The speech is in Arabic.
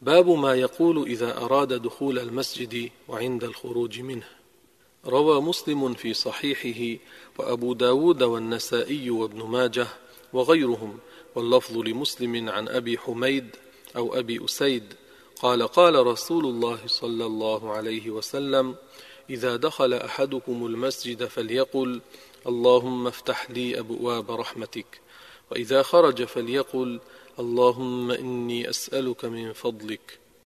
باب ما يقول إذا أراد دخول المسجد وعند الخروج منه. روى مسلم في صحيحه وأبو داود والنسائي وابن ماجه وغيرهم، واللفظ لمسلم عن أبي حميد أو أبي أسيد قال قال رسول الله صلى الله عليه وسلم: إذا دخل أحدكم المسجد فليقل: اللهم افتح لي أبواب رحمتك، وإذا خرج فليقل: اللهم إني أسألك من فضلك